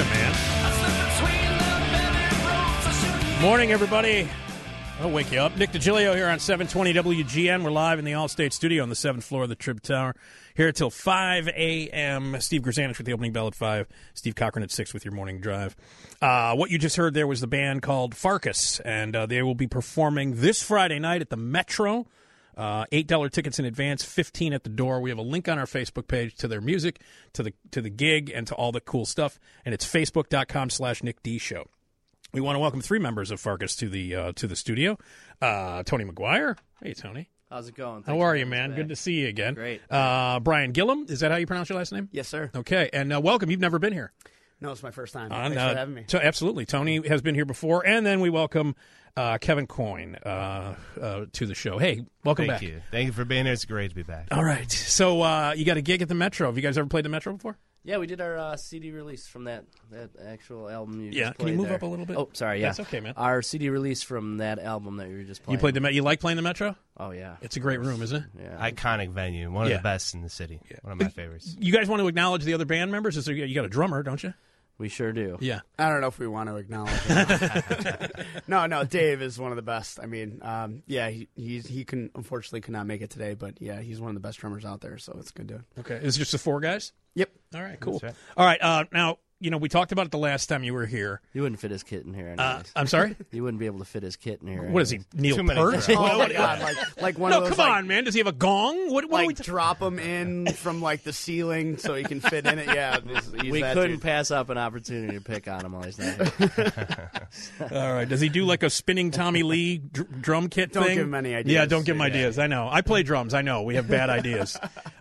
man. Morning, everybody. I'll wake you up. Nick DiGilio here on 720 WGN. We're live in the Allstate studio on the 7th floor of the Trib Tower. Here till 5 a.m. Steve Grzanich with the opening bell at 5. Steve Cochran at 6 with your morning drive. What you just heard there was the band called Farkas, and they will be performing this Friday night at the Metro. $8 tickets in advance, $15 at the door. We have a link on our Facebook page to their music, to the gig, and to all the cool stuff. And it's facebook.com/Nick D Show. We want to welcome 3 members of Farkas to the studio. Tony McGuire. Hey, Tony. How's it going? How are you, man? Good to see you again. Great. Brian Gillum. Is that how you pronounce your last name? Yes, sir. Okay. And welcome. You've never been here. No, it's my first time. Thanks for having me. Absolutely. Tony has been here before. And then we welcome Kevin Coyne to the show. Hey, welcome back. Thank you. Thank you for being here. It's great to be back. All right. So you got a gig at the Metro. Have you guys ever played the Metro before? Yeah, we did our CD release from that actual album you just played. Can you move there. up a little bit? Oh, sorry, yeah. That's okay, man. Our CD release from that album that you were just playing. You played you like playing the Metro? Oh, yeah. It's a great room, isn't it? Yeah. Iconic venue. One of the best in the city. Yeah. One of my favorites. You guys want to acknowledge the other band members? You got a drummer, don't you? We sure do. Yeah. I don't know if we want to acknowledge him. No, Dave is one of the best. I mean, he unfortunately could not make it today, but yeah, he's one of the best drummers out there, so it's good to. Okay. Is it just the 4 guys? Yep. All right, cool. Right. All right, now, we talked about it the last time you were here. You wouldn't fit his kit in here anyways. I'm sorry? You wouldn't be able to fit his kit in here. What is he, Neil Too many Peart? girls. Oh my God! Like one of those. Come on, man. Does he have a gong? What are we drop him in from the ceiling so he can fit in it. Yeah, We couldn't pass up an opportunity to pick on him while he's not here. All right. Does he do like a spinning Tommy Lee drum kit Don't thing? give him any ideas. Yeah, don't give him ideas. I know. I play drums. I know. We have bad ideas.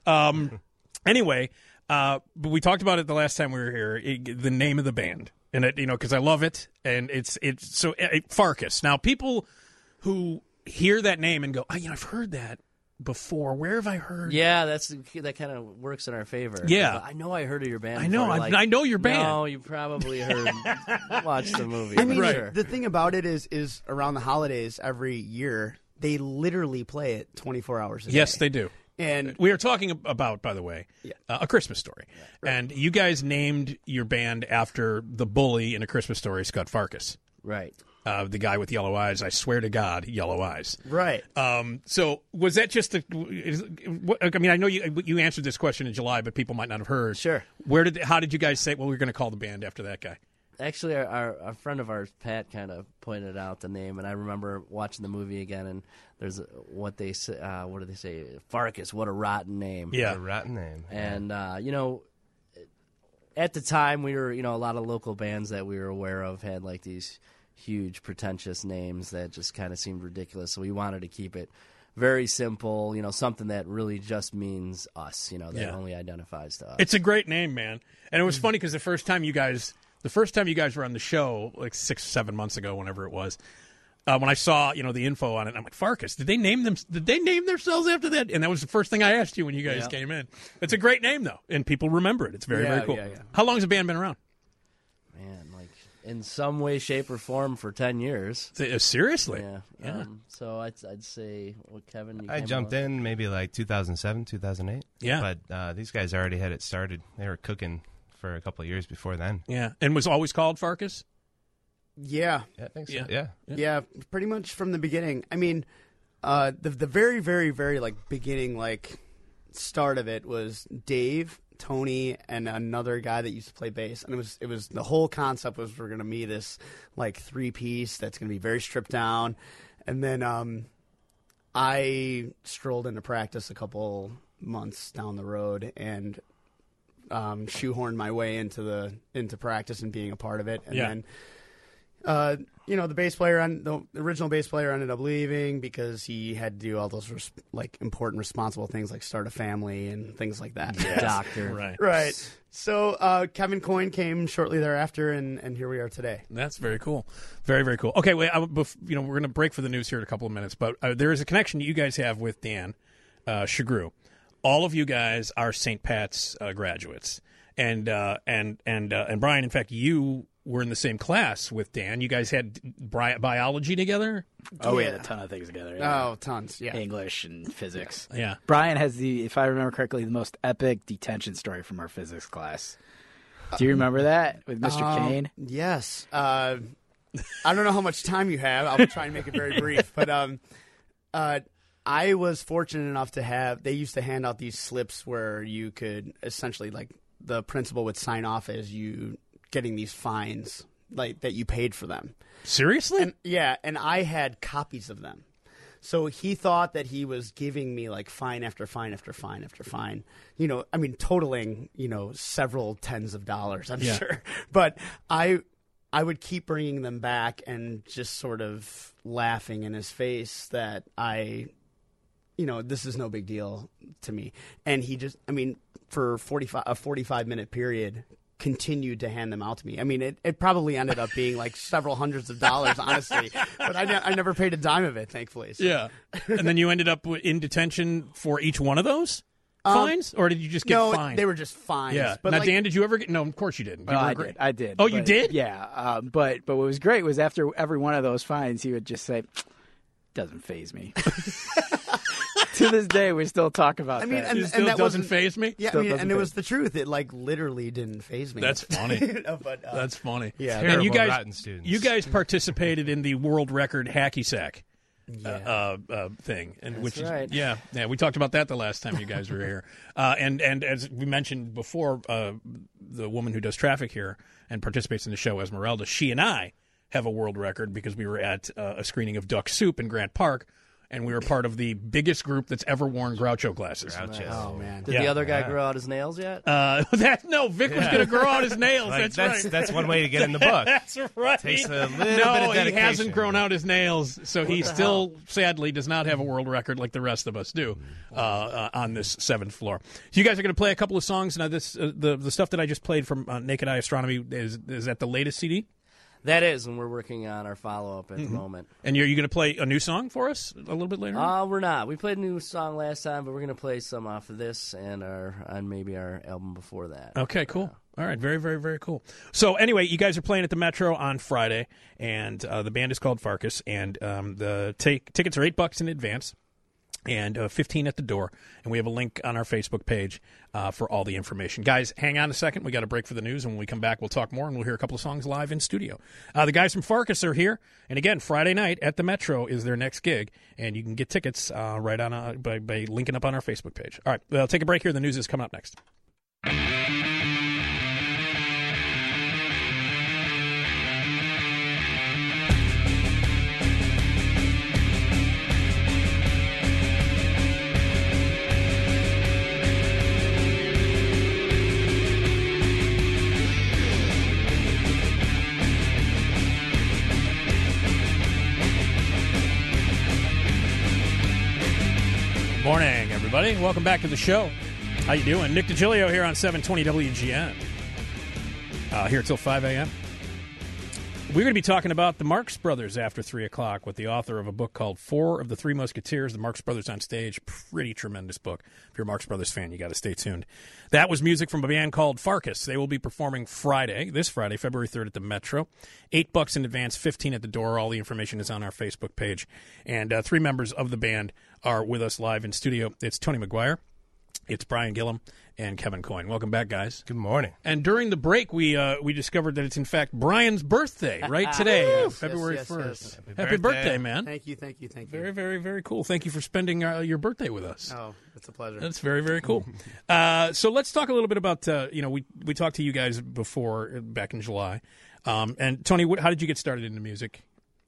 Anyway, but we talked about it the last time we were here. The name of the band, and because I love it, and it's so Farkas. Now, people who hear that name and go, I've heard that before. Where have I heard? Yeah, that kind of works in our favor. Yeah. I know I heard of your band. I know. before. I know your band. No, you probably heard. Watch the movie. I mean, sure. the thing about it is around the holidays every year they literally play it 24 hours a day. Yes, they do. And we are talking about, by the way, A Christmas Story. Right. And you guys named your band after the bully in A Christmas Story, Scott Farkas. Right. The guy with yellow eyes. I swear to God, yellow eyes. Right. So was that just I know you answered this question in July, but people might not have heard. Sure. How did you guys say, we're going to call the band after that guy? Actually, a friend of ours, Pat, kind of pointed out the name, and I remember watching the movie again, and there's what they say. What do they say? Farkas, what a rotten name. Yeah, what a rotten name. And at the time, we were a lot of local bands that we were aware of had like these huge, pretentious names that just kind of seemed ridiculous. So we wanted to keep it very simple. Something that really just means us. That only identifies to us. It's a great name, man. And it was funny because the first time you guys were on the show, like 6-7 months ago, whenever it was, when I saw the info on it, I'm like, Farkas. Did they name themselves after that? And that was the first thing I asked you when you guys came in. It's a great name though, and people remember it. It's very very cool. Yeah. How long has the band been around? Man, like in some way, shape, or form for 10 years. Seriously? Yeah. So I'd say, Kevin, I jumped in maybe like 2007, 2008. Yeah. But these guys already had it started. They were cooking for a couple of years before then. Yeah. And was always called Farkas? Yeah. Yeah, I think so. Yeah, pretty much from the beginning. I mean, the very, very, very beginning start of it was Dave, Tony, and another guy that used to play bass, and it was the whole concept was we're gonna be this 3-piece that's gonna be very stripped down, and then I strolled into practice a couple months down the road and shoehorned my way into practice and being a part of it, and then. The bass player, the original bass player, ended up leaving because he had to do all those important, responsible things like start a family and things like that. Yes. Doctor, right. So Kevin Coyne came shortly thereafter, and here we are today. That's very cool, very very cool. Okay, wait, we're going to break for the news here in a couple of minutes, but there is a connection you guys have with Dan Shagru. All of you guys are St. Pat's graduates, and Brian, in fact, you were in the same class with Dan. You guys had biology together? Oh, we had a ton of things together. Yeah. Oh, tons, yeah. English and physics. Yeah. Brian has if I remember correctly, the most epic detention story from our physics class. Do you remember that with Mr. Kane? Yes. I don't know how much time you have. I'll try and make it very brief. But I was fortunate enough to have – they used to hand out these slips where you could essentially, like, the principal would sign off as you getting these fines, like, that you paid for them. Seriously? And I had copies of them. So he thought that he was giving me, like, fine after fine after fine after fine. You know, I mean, totaling, you know, several tens of dollars, I'm sure. But I would keep bringing them back and just sort of laughing in his face that you know, this is no big deal to me. And he just, I mean, for a 45-minute period, continued to hand them out to me. I mean, it probably ended up being like several hundreds of dollars, honestly. But I never paid a dime of it, thankfully. So. Yeah. And then you ended up in detention for each one of those fines? Or did you just get fined? No, they were just fines. Yeah. But now, like, Dan, did you ever get – no, of course you didn't. Well, I did. Oh, you did? Yeah. But what was great was after every one of those fines, he would just say, doesn't faze me. To this day, we still talk about that. And that doesn't faze me? Yeah, and it was the truth. It like literally didn't faze me. That's funny. But, that's funny. Yeah. And you guys, rotten students. you guys participated in the world record hacky sack thing, and That's right. Yeah. We talked about that the last time you guys were here. And as we mentioned before, the woman who does traffic here and participates in the show, Esmeralda, she and I have a world record because we were at a screening of Duck Soup in Grant Park. And we were part of the biggest group that's ever worn Groucho glasses. Oh, man. Did the other guy grow out his nails yet? No, Vic was going to grow out his nails. Like, that's right. That's one way to get in the book. That's right. Takes a little bit of No, he dedication. hasn't grown out his nails, so he still, sadly, does not have a world record like the rest of us do on this 7th floor. So you guys are going to play a couple of songs. Now, this the stuff that I just played from Naked Eye Astronomy, is that the latest CD? That is, and we're working on our follow-up at the moment. And you're going to play a new song for us a little bit later? We're not. We played a new song last time, but we're going to play some off of this and maybe our album before that. Okay, cool. All right, very, very, very cool. So anyway, you guys are playing at the Metro on Friday, and the band is called Farkas, and the tickets are $8 in advance. And 15 at the door. And we have a link on our Facebook page for all the information. Guys, hang on a second. We got a break for the news. And when we come back, we'll talk more, and we'll hear a couple of songs live in studio. The guys from Farkas are here. And again, Friday night at the Metro is their next gig. And you can get tickets right on by linking up on our Facebook page. All right, we'll take a break here. The news is coming up next. Morning, everybody. Welcome back to the show. How you doing? Nick DiGilio here on 720 WGN. Here till 5 a.m. We're going to be talking about the Marx Brothers after 3 o'clock with the author of a book called Four of the Three Musketeers, The Marx Brothers on Stage. Pretty tremendous book. If you're a Marx Brothers fan, you got to stay tuned. That was music from a band called Farkas. They will be performing this Friday, February 3rd at the Metro. $8 in advance, 15 at the door. All the information is on our Facebook page. And 3 members of the band are with us live in studio. It's Tony McGuire, it's Brian Gillum, and Kevin Coyne. Welcome back, guys. Good morning. And during the break, we discovered that it's, in fact, Brian's birthday right today, February 1st. Yes. Happy birthday, man. Thank you. Very, very, very cool. Thank you for spending your birthday with us. Oh, it's a pleasure. That's very, very cool. So let's talk a little bit about, we talked to you guys before, back in July. And Tony, how did you get started into music?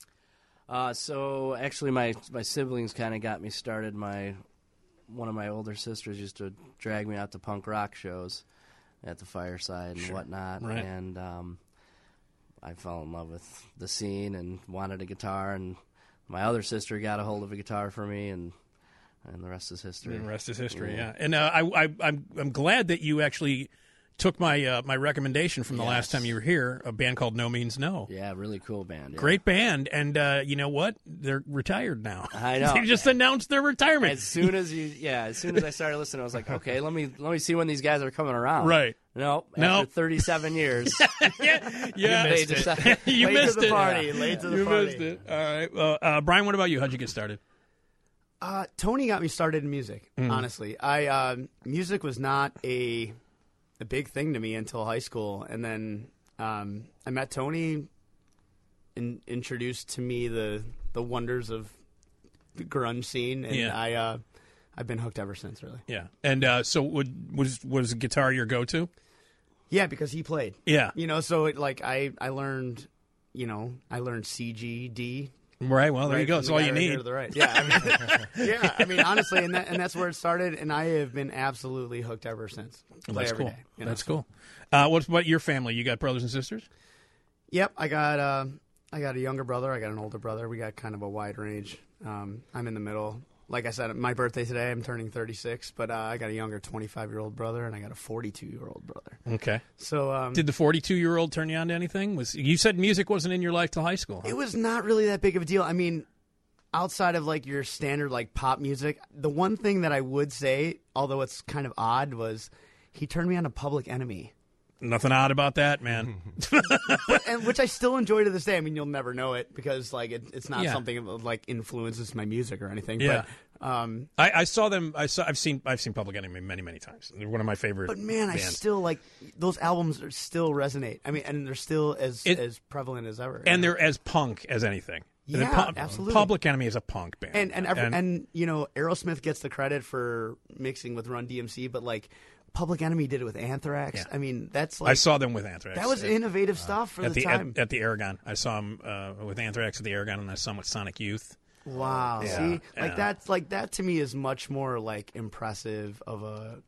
So actually, my siblings kind of got me started. One of my older sisters used to drag me out to punk rock shows at the Fireside and whatnot, right. And I fell in love with the scene and wanted a guitar. And my other sister got a hold of a guitar for me, and the rest is history. The rest is history, yeah. And I'm glad that you actually took my recommendation from the last time you were here, a band called No Means No. Yeah, really cool band. Yeah. Great band, and you know what? They're retired now. I know. They just announced their retirement. As soon as I started listening, I was like, okay, let me see when these guys are coming around. Right. No, after 37 years. yeah. You missed it. You missed it. Late to the You party. missed it. All right. Well, Brian, what about you? How'd you get started? Tony got me started in music, honestly. Music was not a a big thing to me until high school, and then I met Tony and introduced to me the wonders of the grunge scene, and I've been hooked ever since, really. Yeah. And so was guitar your go-to? Yeah, because he played. Yeah. So I learned, I learned C, G, D. Right. Well, there you go. That's all you need. To the right. Yeah. I mean, honestly, and that's where it started, and I have been absolutely hooked ever since. That's every cool. day, That's cool. What about your family? You got brothers and sisters? Yep. I got a younger brother. I got an older brother. We got kind of a wide range. I'm in the middle. Like I said, my birthday today, I'm turning 36, but I got a younger 25-year-old brother, and I got a 42-year-old brother. Okay. So did the 42-year-old turn you on to anything? You said music wasn't in your life till high school. Huh? It was not really that big of a deal. I mean, outside of like your standard like pop music, the one thing that I would say, although it's kind of odd, was he turned me on to Public Enemy. Nothing odd about that, man. And which I still enjoy to this day. I mean, you'll never know it because like it's not something that like influences my music or anything. Yeah. But I saw them. I've seen Public Enemy many times. They're one of my favorite. But man, bands. I still like those albums. Still resonate. I mean, and they're still as prevalent as ever. And they're as punk as anything. Yeah, absolutely. Public Enemy is a punk band. And Aerosmith gets the credit for mixing with Run DMC, but like Public Enemy did it with Anthrax. Yeah. I mean, that's like I saw them with Anthrax. That was innovative stuff for the time. At the Aragon. I saw them with Anthrax at the Aragon, and I saw them with Sonic Youth. Wow. Yeah. See, like that to me is much more like impressive of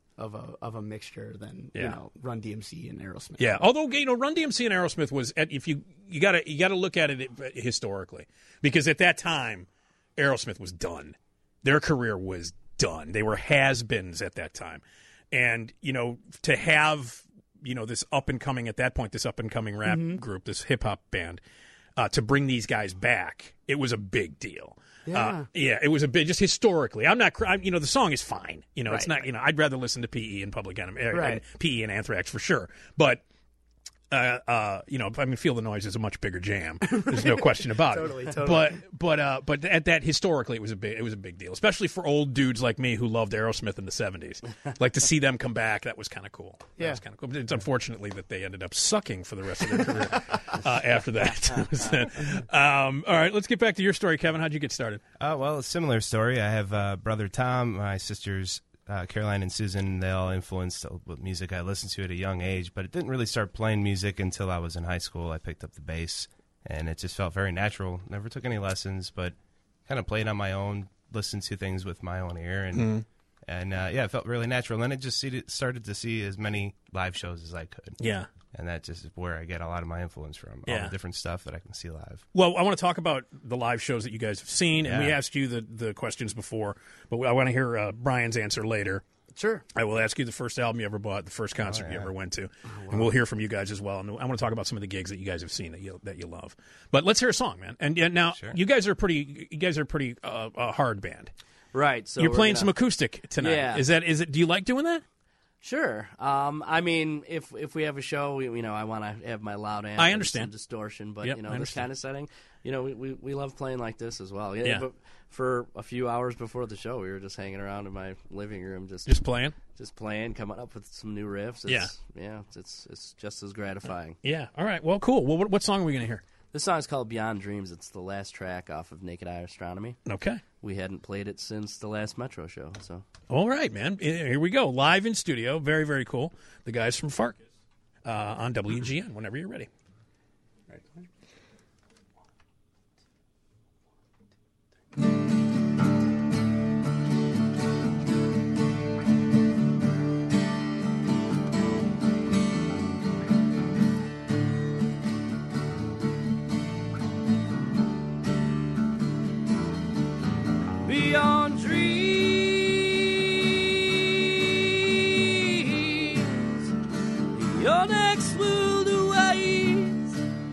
a mixture than Run DMC and Aerosmith. Yeah, although Run DMC and Aerosmith was you gotta look at it historically, because at that time Aerosmith was done. Their career was done. They were has-beens at that time, and to have this up and coming rap group, this hip hop band, to bring these guys back, it was a big deal. Yeah. It was a bit just historically. The song is fine. Right, it's not. I'd rather listen to PE and Public Enemy, right. and PE and Anthrax for sure. But Feel the Noise is a much bigger jam. There's no question about Totally. it. But at that historically, it was a big deal, especially for old dudes like me who loved Aerosmith in the '70s. Like to see them come back, that was kind of cool. Yeah, that was kind of cool. But it's unfortunately that they ended up sucking for the rest of their career after that. All right, let's get back to your story, Kevin. How'd you get started? Well, a similar story. I have brother Tom, my sisters Caroline and Susan. They all influenced what music I listened to at a young age, but it didn't really start playing music until I was in high school. I picked up the bass, and it just felt very natural. Never took any lessons, but kind of played on my own, listened to things with my own ear, and it felt really natural. And then it just started to see as many live shows as I could. Yeah. And that just is where I get a lot of my influence from, all the different stuff that I can see live. Well, I want to talk about the live shows that you guys have seen, and we asked you the questions before, but I want to hear Brian's answer later. Sure. I will ask you the first album you ever bought, the first concert you ever went to, and we'll hear from you guys as well. And I want to talk about some of the gigs that you guys have seen that you love. But let's hear a song, man. And now you guys are pretty hard band, right? So you're playing some acoustic tonight. Yeah. Is it? Do you like doing that? Sure. I mean, if we have a show, I want to have my loud amp. I understand. And distortion, but Yep, this kind of setting, we love playing like this as well. Yeah. But for a few hours before the show, we were just hanging around in my living room, just playing, coming up with some new riffs. It's just as gratifying. Yeah. All right. Well, cool. Well, what song are we going to hear? This song is called Beyond Dreams. It's the last track off of Naked Eye Astronomy. Okay. We hadn't played it since the last Metro show. So. All right, man. Here we go. Live in studio. Very, very cool. The guys from Farkas on WGN whenever you're ready. Beyond dreams, your next world awaits.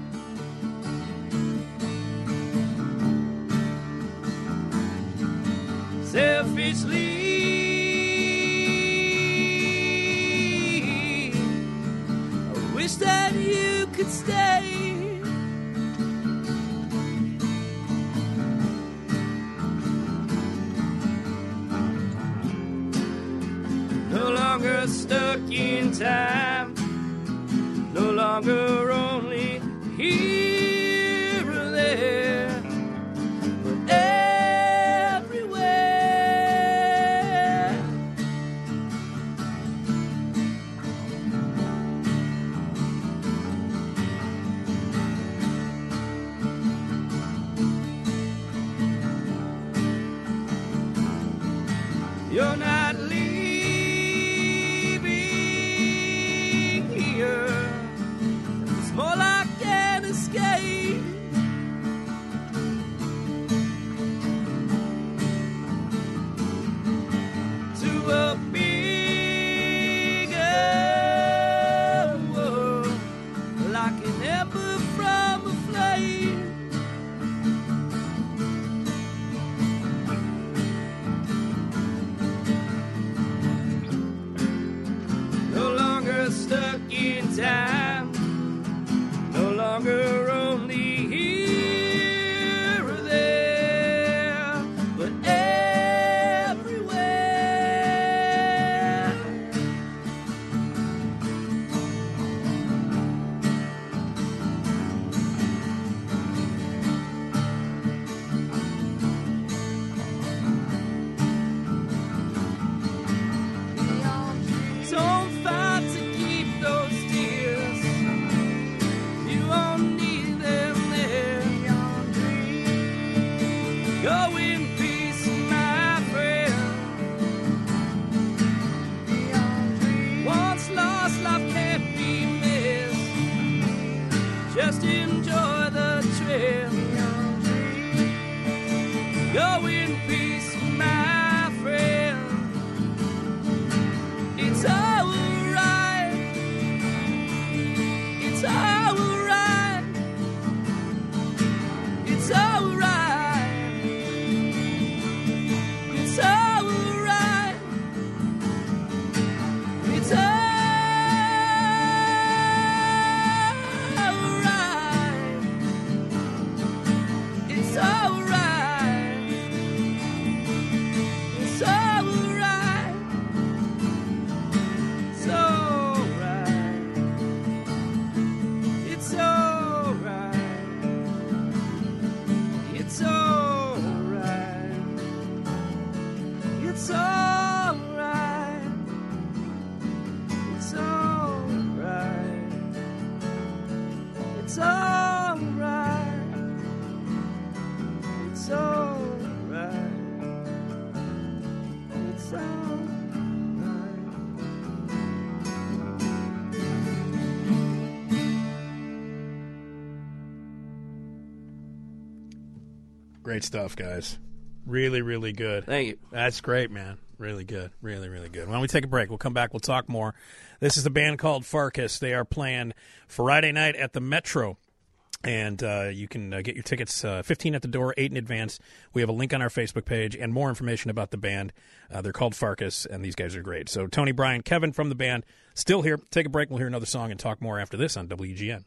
Selfishly, I wish that you could stay. No longer longer stuck in time, no longer only here or there, but everywhere. You're not leaving here. It's more like an escape. To a bigger world, like an ember from a flame. No longer stuck in time, no longer only here or there, but everywhere. Don't fight to keep those tears. You won't need them there. Go in peace, my friend. Once lost, life can't be missed. Just enjoy the trail. Go in peace, my friend. It's alright. It's alright. It's alright. It's alright. It's alright. It's alright. It's alright. It's alright. It's alright. It's alright. It's alright. It's alright. It's alright. It's alright. It's alright. Great stuff, guys. Really, really good. Thank you. That's great, man. Really good. Really, really good. Why don't we take a break? We'll come back. We'll talk more. This is the band called Farkas. They are playing Friday night at the Metro. And you can get your tickets 15 at the door, 8 in advance. We have a link on our Facebook page and more information about the band. They're called Farkas, and these guys are great. So Tony, Brian, Kevin from the band, still here. Take a break. We'll hear another song and talk more after this on WGN.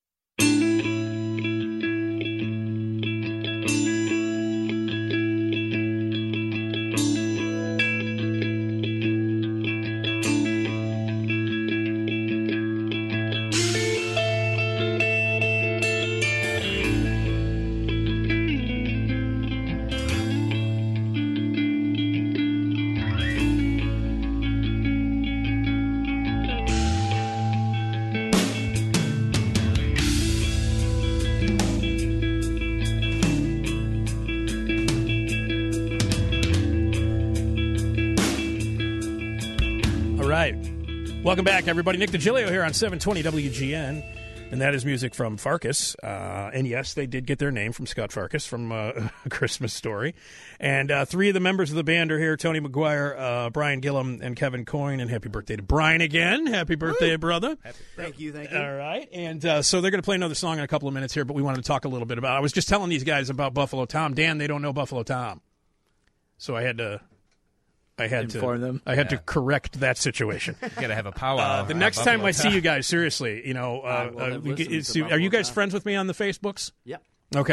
Welcome back, everybody. Nick DiGilio here on 720 WGN, and that is music from Farkas. And yes, they did get their name from Scott Farkas from A Christmas Story. And 3 of the members of the band are here, Tony McGuire, Brian Gillum, and Kevin Coyne. And happy birthday to Brian again. Happy birthday, brother. Thank you. All right. And so they're going to play another song in a couple of minutes here, but we wanted to talk a little bit about, I was just telling these guys about Buffalo Tom. Dan, they don't know Buffalo Tom. So I had to inform them. I had to correct that situation. You got to have a powwow. The next time I see you guys, seriously, you know, will have listened to are you guys Buffalo friends with me on the Facebooks? Yep. Okay.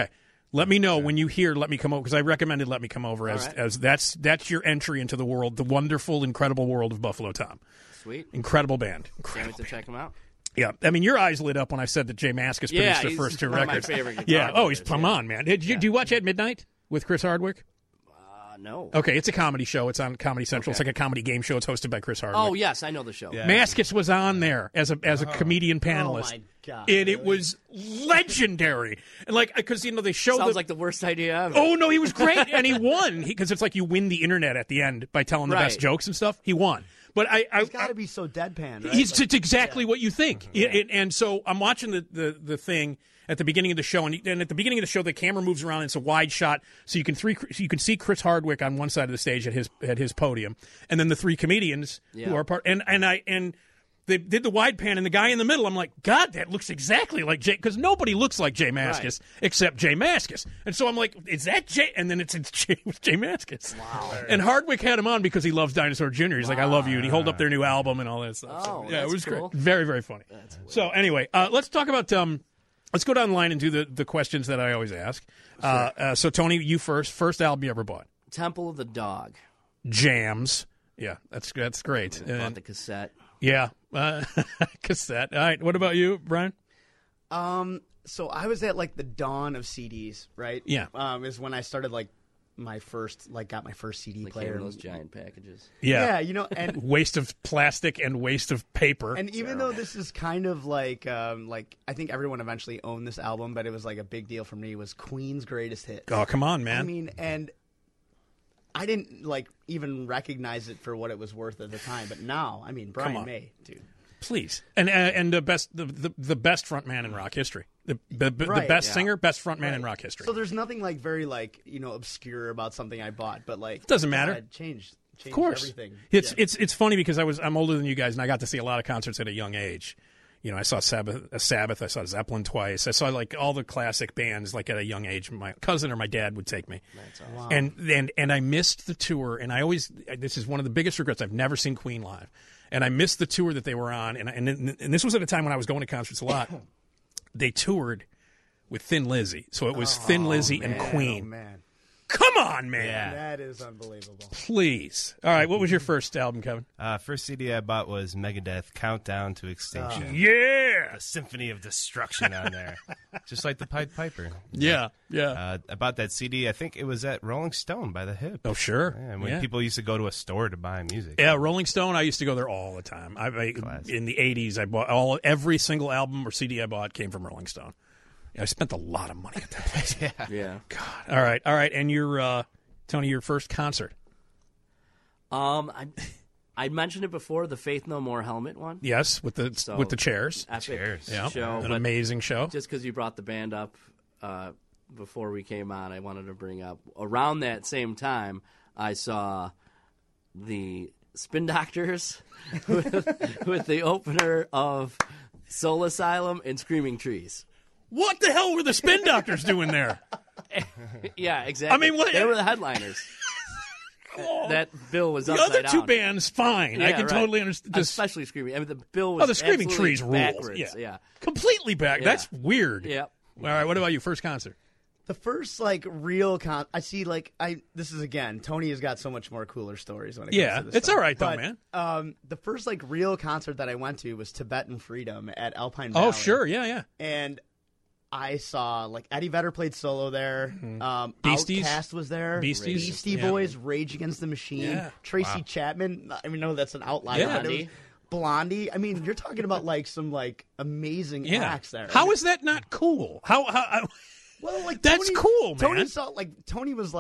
Let me know when you hear Let Me Come Over, because I recommended Let Me Come Over as that's your entry into the world, the wonderful, incredible world of Buffalo Tom. Sweet. Incredible band. Can't wait to check them out. Yeah, I mean, your eyes lit up when I said that Jay Mascis produced their first two one records. Of my favorite yeah, oh, he's players, come on, man. Do you watch At Midnight with Chris Hardwick? No. Okay, it's a comedy show. It's on Comedy Central. It's like a comedy game show. It's hosted by Chris Hardwick. Oh, yes, I know the show. Yeah. Mascis was on there as a comedian panelist. Oh my God! And it was legendary. And like, because they show Sounds like the worst idea ever. Oh no, he was great, and he won because it's like you win the internet at the end by telling the best jokes and stuff. He won, but He's got to be so deadpan. Right? It's exactly what you think. And so I'm watching the thing at the beginning of the show, and at the beginning of the show, the camera moves around. And it's a wide shot, so you can see Chris Hardwick on one side of the stage at his podium, and then the three comedians who are part. And they did the wide pan, and the guy in the middle. I'm like, God, that looks exactly like Jay, because nobody looks like Jay Mascis except Jay Mascis. And so I'm like, is that Jay? And then it's Jay Mascis. Wow. And Hardwick had him on because he loves Dinosaur Jr. He's like, I love you, and he held up their new album and all that stuff. Oh, yeah, it was cool. great. Very, very funny. So anyway, let's talk about. Let's go down the line and do the questions that I always ask. Sure. So Tony, you first. First album you ever bought? Temple of the Dog. Jams. Yeah, that's great. Bought the cassette. Yeah, cassette. All right. What about you, Brian? So I was at like the dawn of CDs, right? Yeah. Is when I started got my first CD player. In those giant packages. Yeah. Yeah, and waste of plastic and waste of paper. And even though this is kind of like I think everyone eventually owned this album, but it was like a big deal for me, was Queen's Greatest Hits. Oh, come on, man. I mean, and I didn't even recognize it for what it was worth at the time, but now, I mean, Brian May, dude. Please. And the best front man in rock history. The best singer, best front man in rock history. So there's nothing very obscure about something I bought, but it doesn't matter. It changed of course. everything. It's funny because I'm older than you guys, and I got to see a lot of concerts at a young age. I saw Sabbath, I saw Zeppelin twice. I saw all the classic bands at a young age. My cousin or my dad would take me. That's awesome. Wow. And I missed the tour, and this is one of the biggest regrets. I've never seen Queen live. And I missed the tour that they were on, and this was at a time when I was going to concerts a lot. They toured with Thin Lizzy, so it was Thin Lizzy and Queen. Oh, man. Come on, man! Yeah. That is unbelievable. Please. All right, what was your first album, Kevin? First CD I bought was Megadeth, Countdown to Extinction. Yeah! The Symphony of Destruction on there. Just like the Pied Piper. Yeah. I bought that CD, I think it was at Rolling Stone by the Hip. Oh, sure. Yeah, when people used to go to a store to buy music. Yeah, Rolling Stone, I used to go there all the time. In the 80s, I bought every single album or CD I bought came from Rolling Stone. I spent a lot of money at that place. Yeah. God. All right. And your Tony, your first concert? I mentioned it before, the Faith No More helmet one. Yes, with the chairs. Epic Yeah, show, an amazing show. Just because you brought the band up before we came on, I wanted to bring up around that same time I saw the Spin Doctors with the opener of Soul Asylum and Screaming Trees. What the hell were the Spin Doctors doing there? Yeah, exactly. I mean, what? They were the headliners. That bill was The upside other two down. bands, fine. I can totally understand. Especially Screaming. I mean, the bill was the Screaming absolutely Trees rules. backwards. Yeah. Completely back. Yeah. That's weird. Yep. All right, what about you? First concert? The first real I see this is again, Tony has got so much more cooler stories when it comes to this it's stuff. all right though, But, man. the first real concert that I went to was Tibetan Freedom at Alpine Valley. Oh, sure. Yeah. And I saw Eddie Vedder played solo there. Beasties? Outkast was there. Beasties? Beastie Yeah. Boys, Rage Against the Machine. Yeah. Tracy Chapman. I mean, no, that's an outlier. Yeah. but it was Blondie. I mean, you're talking about some amazing acts there. How is that not cool? How Well, that's cool, man. Tony saw Tony was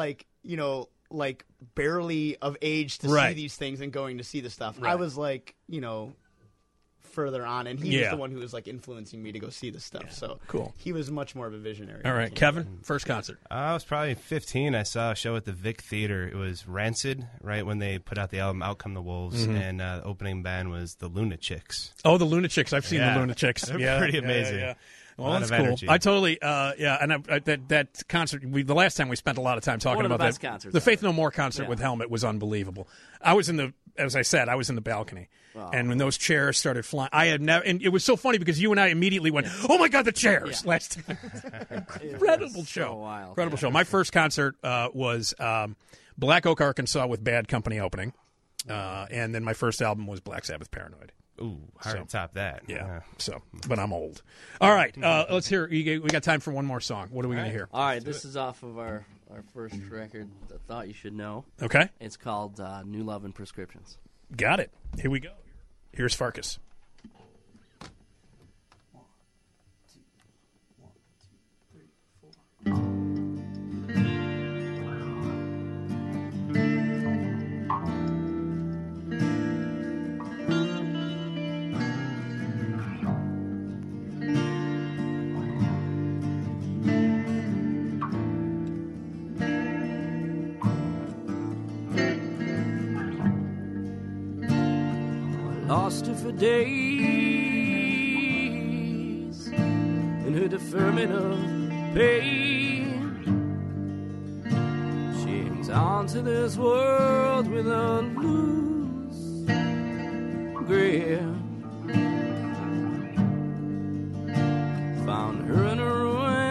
barely of age to see these things and going to see the stuff. Right. I was further on, and he was the one who was influencing me to go see the stuff. So cool. He was much more of a visionary. All right, Kevin, first concert. I was probably 15. I saw a show at the Vic Theater. It was Rancid, right when they put out the album Out Come the Wolves, and the opening band was the Lunachicks. Oh, the Lunachicks. I've seen the Lunachicks. They're pretty amazing. Yeah. Well, lot that's of cool. energy. I totally, and that concert. The last time we spent a lot of time talking One of the about best that. concerts The Faith ever. No More concert with Helmet was unbelievable. As I said, I was in the balcony, and when those chairs started flying, I had never. And it was so funny because you and I immediately went, "Oh my God, the chairs!" Last time, incredible show, wild. incredible show. My first concert was Black Oak, Arkansas, with Bad Company opening, and then my first album was Black Sabbath, Paranoid. Ooh, hard to top that. Yeah. So, but I'm old. All right, let's hear. We got time for one more song. What are we going to hear? All right, this is off of our first record, I Thought You Should Know. Okay, It's called New Love and Prescriptions. got it. Here we go. Here's Farkas. Lost her for days in her deferment of pain. She hangs on to this world with a loose grip. Found her in her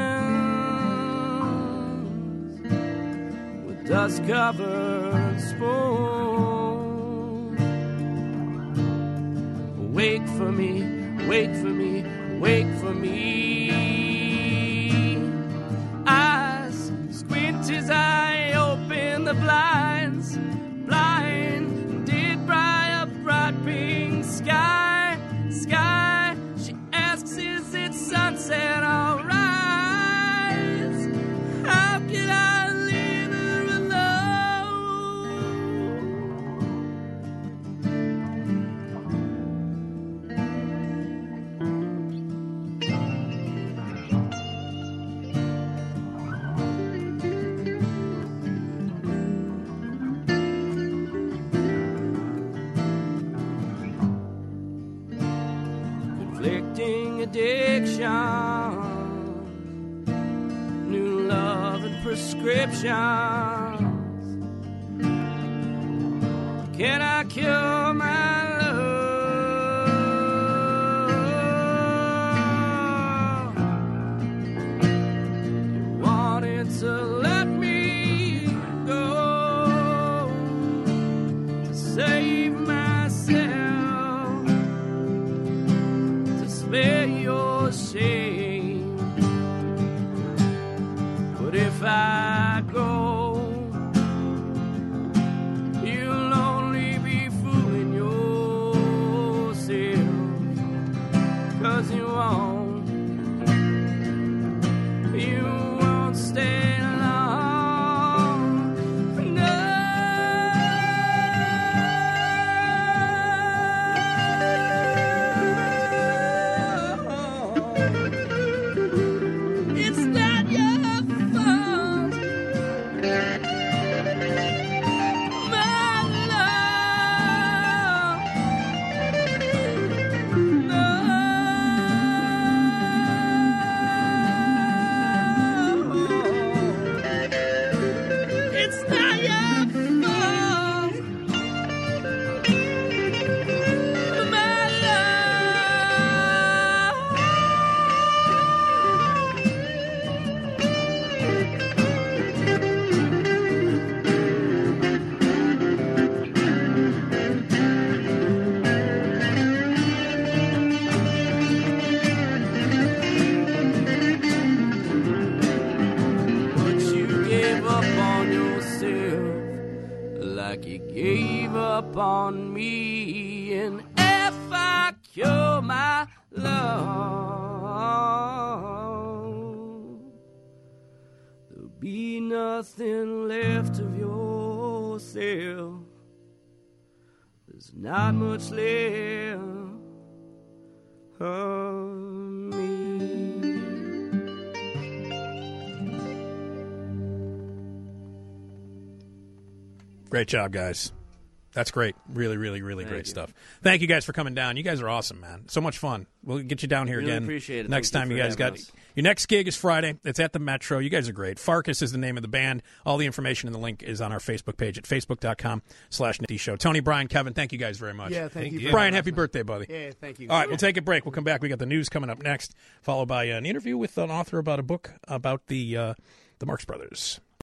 ruins with dust-covered spoons. Wait for me, wait for me, wait for me. Eyes squint as I open the blinds. Blinded by a bright pink sky, sky. She asks, is it sunset or rise? How can I leave her alone? Conflicting addiction, new love and prescriptions. Can I cure my love? You wanted to let me go to save myself, to spare your shame. But if I go, you'll only be fooling yourself, 'cause you won't stay long. It's not your fault, my love. No, it's not your fault, my But you gave up on yourself like you gave up on me. And if I cure my love, there'll be nothing left of yourself. There's not much left of me. Great job, guys. That's great. Really, really, really great stuff. Thank you guys for coming down. You guys are awesome, man. So much fun. We'll get you down here Really again. appreciate it. Next Thank time you you for guys having got us. your next gig is Friday. It's at the Metro. You guys are great. Farkas is the name of the band. All the information and the link is on our Facebook page at facebook.com/Nitty Show. Tony, Brian, Kevin, thank you guys very much. Yeah, thank you. Brian, happy birthday, buddy. Yeah, thank you. All right, we'll take a break. We'll come back. We got the news coming up next, followed by an interview with an author about a book about the Marx Brothers.